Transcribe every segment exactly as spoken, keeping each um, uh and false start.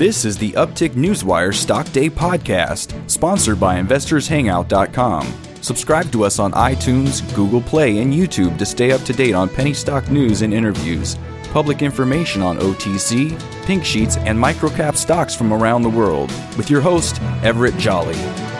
This is the Uptick Newswire Stock Day podcast, sponsored by investors hangout dot com. Subscribe to us on iTunes, Google Play, and YouTube to stay up to date on penny stock news and interviews, public information on O T C, pink sheets, and microcap stocks from around the world, with your host, Everett Jolly.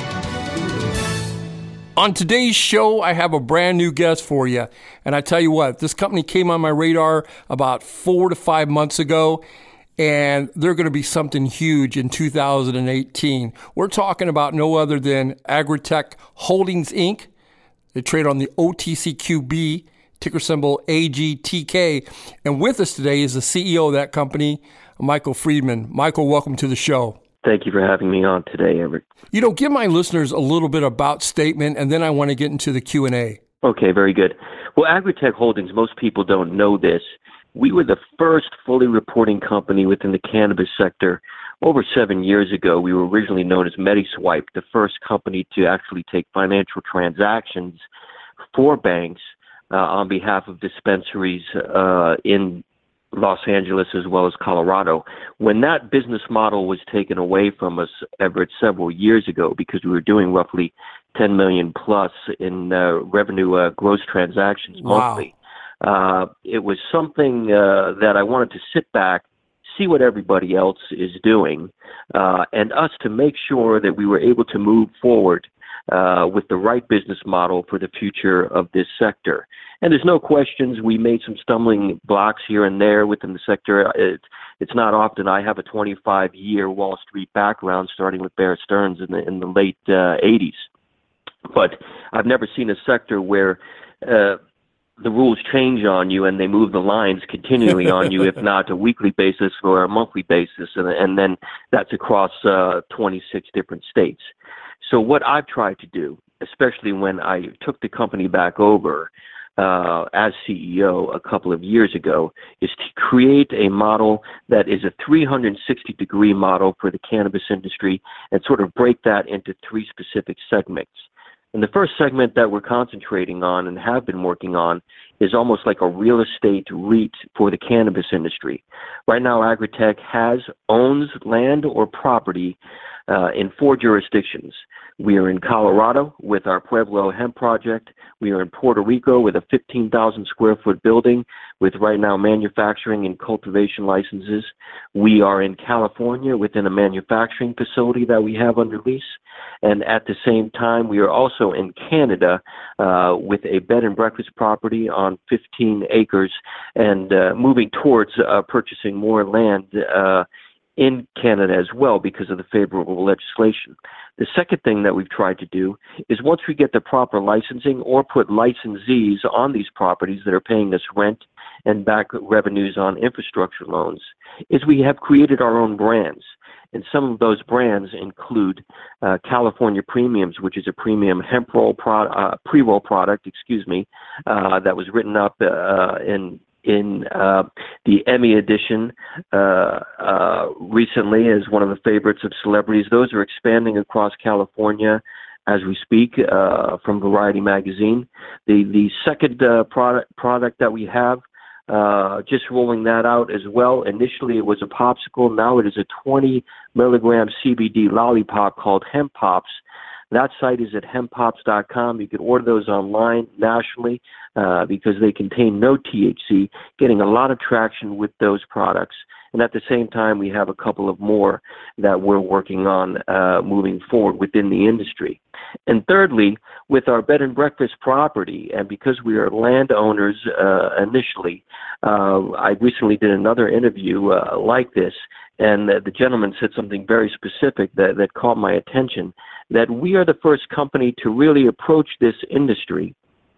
On today's show, I have a brand new guest for you. And I tell you what, this company came on my radar about four to five months ago, and they're going to be something huge in two thousand eighteen. We're talking about no other than Agritech Holdings, Incorporated. They trade on the O T C Q B, ticker symbol A G T K. And with us today is the C E O of that company, Michael Friedman. Michael, welcome to the show. Thank you for having me on today, Everett. You know, give my listeners a little bit about statement, and then I want to get into the Q and A. Okay, very good. Well, Agritech Holdings, most people don't know this. We were the first fully reporting company within the cannabis sector over seven years ago. We were originally known as MediSwipe, the first company to actually take financial transactions for banks uh, on behalf of dispensaries uh, in Los Angeles as well as Colorado. When that business model was taken away from us, Everett, several years ago, because we were doing roughly ten million plus in uh, revenue uh, gross transactions monthly, wow. uh, it was something uh, that I wanted to sit back, see what everybody else is doing, uh, and us to make sure that we were able to move forward uh, with the right business model for the future of this sector. And there's no questions, we made some stumbling blocks here and there within the sector. It, it's not often. I have a twenty-five year Wall Street background, starting with Bear Stearns in the, in the late uh, eighties. But I've never seen a sector where uh, the rules change on you and they move the lines continually on you, if not a weekly basis or a monthly basis, and, and then that's across uh, twenty-six different states. So what I've tried to do, especially when I took the company back over, Uh, as C E O a couple of years ago, is to create a model that is a three hundred sixty degree model for the cannabis industry and sort of break that into three specific segments. And the first segment that we're concentrating on and have been working on is almost like a real estate REIT for the cannabis industry. Right now, Agritech has, owns land or property uh, in four jurisdictions. We are in Colorado with our Pueblo Hemp Project. We are in Puerto Rico with a fifteen thousand square foot building with right now manufacturing and cultivation licenses. We are in California within a manufacturing facility that we have under lease. And at the same time, we are also in Canada uh, with a bed and breakfast property on fifteen acres and uh, moving towards uh, purchasing more land uh, in Canada as well because of the favorable legislation. The second thing that we've tried to do is once we get the proper licensing or put licensees on these properties that are paying us rent and back revenues on infrastructure loans, is we have created our own brands. And some of those brands include uh, California Premiums, which is a premium hemp roll pro- uh, pre-roll product, excuse me, uh, that was written up uh, in in uh, the Emmy edition uh, uh, recently as one of the favorites of celebrities. Those are expanding across California as we speak uh, from Variety Magazine. The the second uh, product product that we have, uh, just rolling that out as well. Initially it was a popsicle. Now it is a twenty milligram C B D lollipop called Hemp Pops. That site is at hemp pops dot com. You can order those online nationally uh, because they contain no T H C, getting a lot of traction with those products. And at the same time, we have a couple of more that we're working on uh, moving forward within the industry. And thirdly, with our bed and breakfast property, and because we are landowners uh, initially, uh, I recently did another interview uh, like this, and uh, the gentleman said something very specific that, that caught my attention, that we are the first company to really approach this industry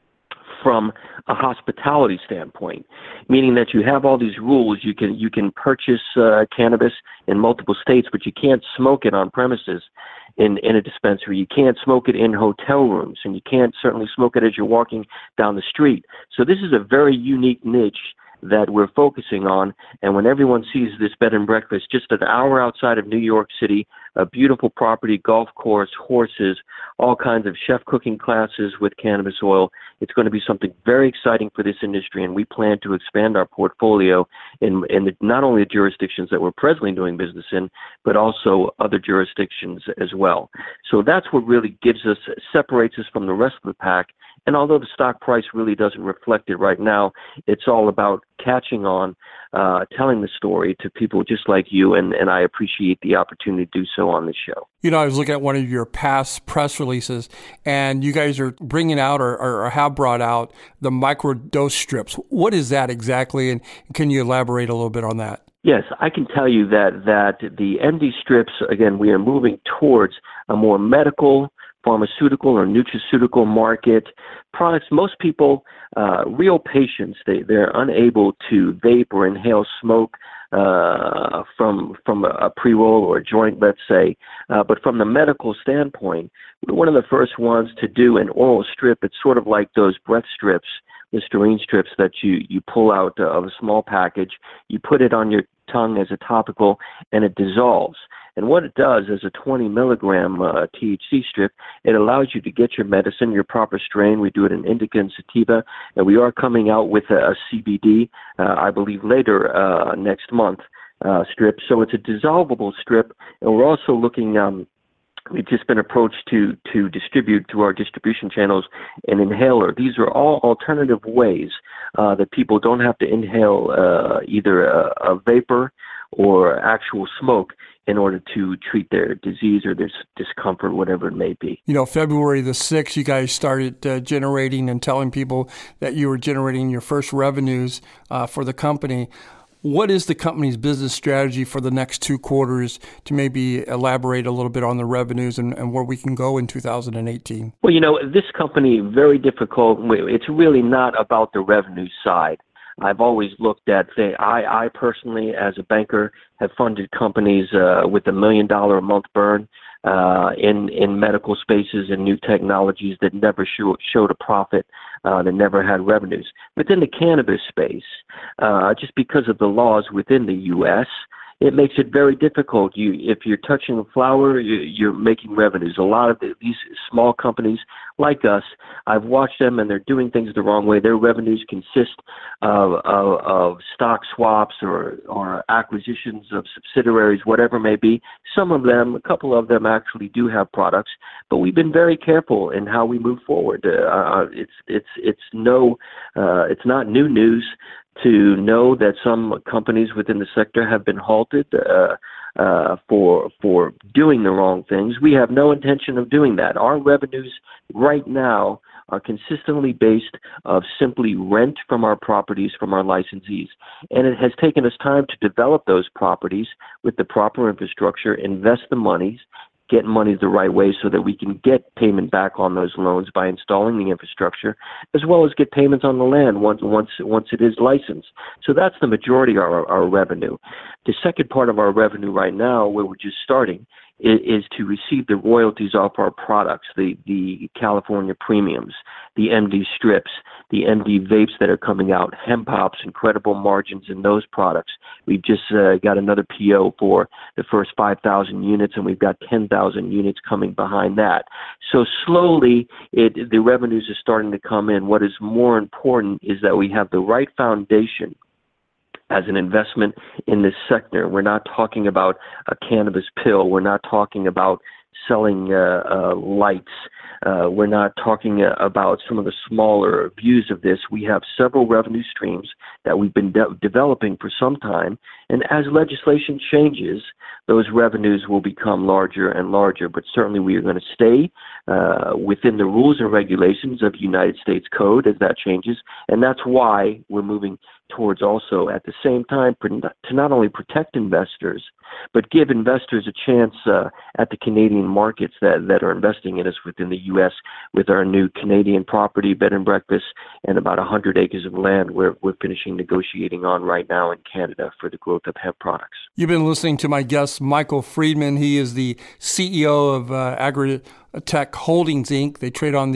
from a hospitality standpoint, meaning that you have all these rules. You can you can purchase uh, cannabis in multiple states, but you can't smoke it on premises in, in a dispensary. You can't smoke it in hotel rooms, and you can't certainly smoke it as you're walking down the street. So this is a very unique niche that we're focusing on. And when everyone sees this bed and breakfast just an hour outside of New York City, a beautiful property, golf course, horses, all kinds of chef cooking classes with cannabis oil, it's going to be something very exciting for this industry, and we plan to expand our portfolio in, in the, not only the jurisdictions that we're presently doing business in, but also other jurisdictions as well. So that's what really gives us, separates us from the rest of the pack. And although the stock price really doesn't reflect it right now, it's all about catching on, uh, telling the story to people just like you, and, and I appreciate the opportunity to do so on this show. You know, I was looking at one of your past press releases, and you guys are bringing out or, or have brought out the microdose strips. What is that exactly, and can you elaborate a little bit on that? Yes, I can tell you that, that the M D strips, again, we are moving towards a more medical, pharmaceutical or nutraceutical market products. Most people, uh, real patients, they, they're unable to vape or inhale smoke uh, from from a pre-roll or a joint, let's say. Uh, but from the medical standpoint, we're one of the first ones to do an oral strip. It's sort of like those breath strips, Listerine strips that you, you pull out of a small package. You put it on your tongue as a topical, and it dissolves. And what it does is a twenty milligram uh, T H C strip. It allows you to get your medicine, your proper strain. We do it in indica and sativa, and we are coming out with a, a C B D, uh, I believe later uh, next month, uh, strip. So it's a dissolvable strip, and we're also looking. Um, We've just been approached to to distribute through our distribution channels an inhaler. These are all alternative ways uh, that people don't have to inhale uh, either a, a vapor or actual smoke in order to treat their disease or their discomfort, whatever it may be. You know, February the sixth, you guys started uh, generating and telling people that you were generating your first revenues uh, for the company. What is the company's business strategy for the next two quarters, to maybe elaborate a little bit on the revenues and, and where we can go in two thousand eighteen? Well, you know, this company, very difficult. It's really not about the revenue side. I've always looked at, say, I, I personally, as a banker, have funded companies uh, with a million dollar a month burn uh, in, in medical spaces and new technologies that never show, showed a profit, uh, that never had revenues. Within the cannabis space, uh, just because of the laws within the U S, it makes it very difficult. You, if you're touching a flower, you, you're making revenues. A lot of the, these small companies like us, I've watched them, and they're doing things the wrong way. Their revenues consist of, of, of stock swaps or, or acquisitions of subsidiaries, whatever it may be. Some of them, a couple of them, actually do have products, but we've been very careful in how we move forward. Uh, it's it's it's no, uh, it's not new news to know that some companies within the sector have been halted uh, uh, for for doing the wrong things. We have no intention of doing that. Our revenues right now are consistently based of simply rent from our properties from our licensees. And it has taken us time to develop those properties with the proper infrastructure, invest the monies, get money the right way so that we can get payment back on those loans by installing the infrastructure, as well as get payments on the land once once once it is licensed. So that's the majority of our, our revenue. The second part of our revenue right now, where we're just starting, is, is to receive the royalties off our products, the, the California premiums, the M D strips, the M D vapes that are coming out, hemp pops, incredible margins in those products. We've just uh, got another P O for the first five thousand units, and we've got ten thousand units coming behind that. So slowly, it, the revenues are starting to come in. What is more important is that we have the right foundation as an investment in this sector. We're not talking about a cannabis pill. We're not talking about selling uh, uh, lights. Uh, we're not talking uh, about some of the smaller views of this. We have several revenue streams that we've been de- developing for some time. And as legislation changes, those revenues will become larger and larger. But certainly we are going to stay uh, within the rules and regulations of United States Code as that changes. And that's why we're moving towards also at the same time to not only protect investors, but give investors a chance uh, at the Canadian markets that, that are investing in us within the U S with our new Canadian property, bed and breakfast, and about one hundred acres of land we're, we're finishing negotiating on right now in Canada for the growth of hemp products. You've been listening to my guest, Michael Friedman. He is the C E O of uh, Agritech Holdings, Incorporated. They trade on the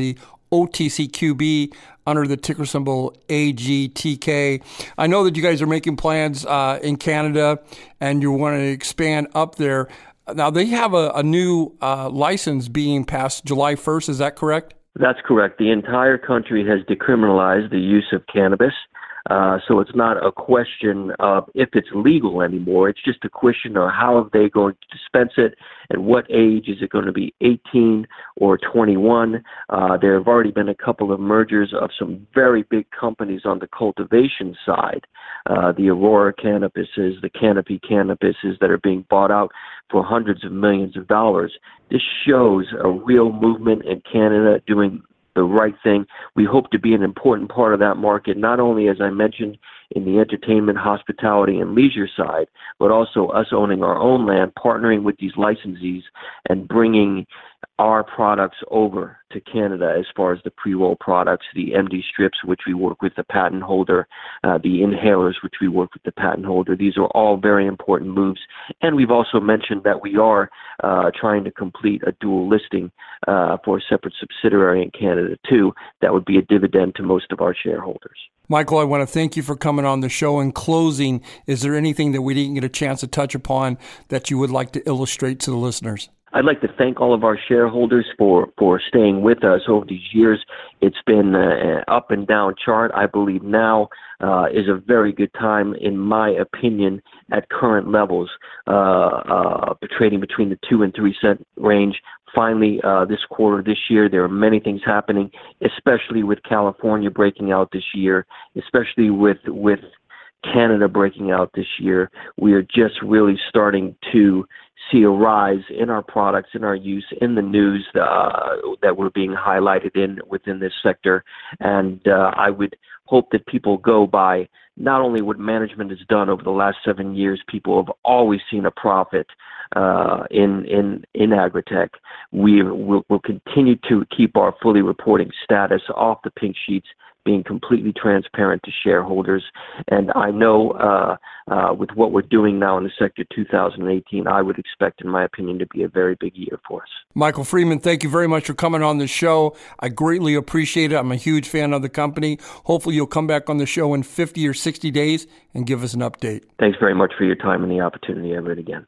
O T C Q B under the ticker symbol A G T K. I know that you guys are making plans uh, in Canada and you want to expand up there. Now, they have a, a new uh, license being passed July first. Is that correct? That's correct. The entire country has decriminalized the use of cannabis. Uh, so it's not a question of if it's legal anymore. It's just a question of how are they going to dispense it and what age. Is it going to be eighteen or twenty-one? Uh, there have already been a couple of mergers of some very big companies on the cultivation side. Uh, the Aurora cannabises, the Canopy cannabises that are being bought out for hundreds of millions of dollars. This shows a real movement in Canada doing the right thing. We hope to be an important part of that market, not only, as I mentioned, in the entertainment, hospitality, and leisure side, but also us owning our own land, partnering with these licensees, and bringing our products over to Canada as far as the pre-roll products, the M D strips, which we work with the patent holder, uh, the inhalers, which we work with the patent holder. These are all very important moves. And we've also mentioned that we are uh, trying to complete a dual listing uh, for a separate subsidiary in Canada, too. That would be a dividend to most of our shareholders. Michael, I want to thank you for coming on the show. In closing, is there anything that we didn't get a chance to touch upon that you would like to illustrate to the listeners? I'd like to thank all of our shareholders for, for staying with us over these years. It's been an up and down chart. I believe now uh, is a very good time, in my opinion, at current levels, uh, uh, trading between the two and three cent range. Finally, uh, this quarter, this year, there are many things happening, especially with California breaking out this year, especially with with Canada breaking out this year. We are just really starting to see a rise in our products, in our use, in the news uh, that we're being highlighted in within this sector. And uh, I would hope that people go by not only what management has done over the last seven years. People have always seen a profit uh, in in in Agritech. We will we'll continue to keep our fully reporting status off the pink sheets, being completely transparent to shareholders. And I know uh, uh, with what we're doing now in the sector two thousand eighteen, I would expect, in my opinion, to be a very big year for us. Michael Freeman, thank you very much for coming on the show. I greatly appreciate it. I'm a huge fan of the company. Hopefully you'll come back on the show in fifty or sixty days and give us an update. Thanks very much for your time and the opportunity ever again.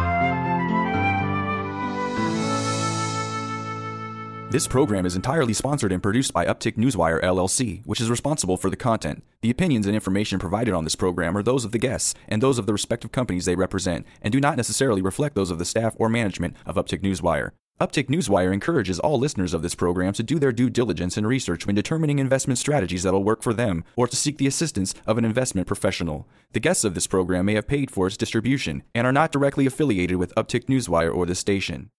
This program is entirely sponsored and produced by Uptick Newswire, L L C, which is responsible for the content. The opinions and information provided on this program are those of the guests and those of the respective companies they represent, and do not necessarily reflect those of the staff or management of Uptick Newswire. Uptick Newswire encourages all listeners of this program to do their due diligence and research when determining investment strategies that will work for them, or to seek the assistance of an investment professional. The guests of this program may have paid for its distribution and are not directly affiliated with Uptick Newswire or this station.